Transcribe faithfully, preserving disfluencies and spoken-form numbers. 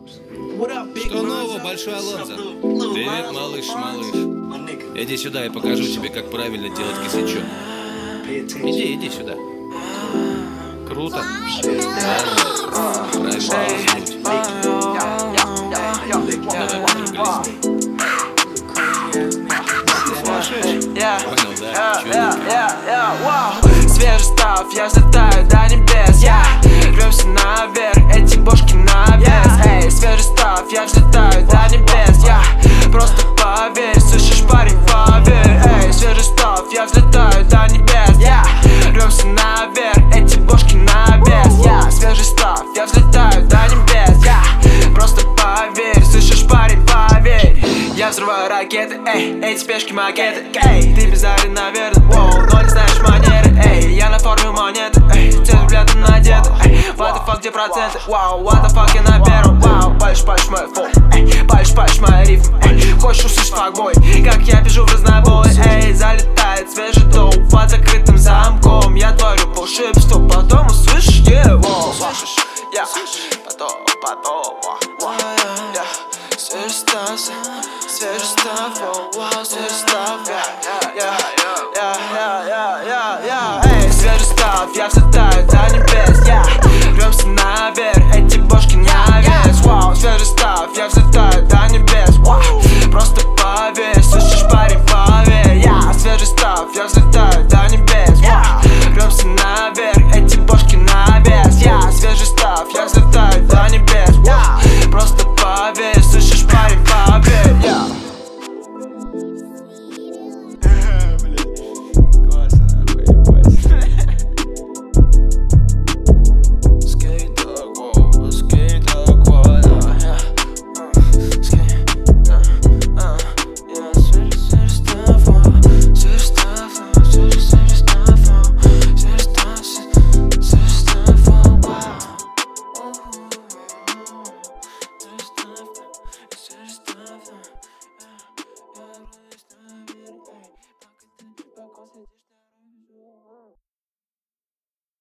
Что нового, Большой Алонзо? Привет, малыш, малыш. Иди сюда, я покажу тебе, как правильно делать косячок. Иди, иди сюда. Круто. Правильно лизнуть. Давай подруглись. Слушаешь? Понял, да? Чё? Свежий став, я взлетаю до небес. Я рвемся наверх, эти бошки на вес. Эй, свежий став, я взлетаю до небес. Я просто поверь, слышишь, парень, поверь. Эй, свежий став, я взлетаю до небес. Я рвемся наверх, эти бошки на вес. Я свежий став, я взлетаю до небес. Я просто поверь, слышишь, парень, поверь. Я взрываю ракеты, эй, эти пешки макеты. Эй, ты бездарен, наверное, воу, но не знаешь манеры. Эй, я на форме монеты, эй, те взгляды надеты. Эй, what the fuck, где проценты? Вау, what the fuck, я на первом. Вау, пальчик, пальчик, мой фол. Эй, пальчик, пальчик, моя рифма. Эй, хочешь услышать факбой? Как я бежу в разнобой. Эй, залетает свежий доуп под закрытым замком. Я творю волшебство, потом услышишь его. Слышишь? Я, потом, потом, я. Свежий став, свежий став, вау, свежий став, я, я, я, я, я, я, я, эй, свежий став, я взлетаю.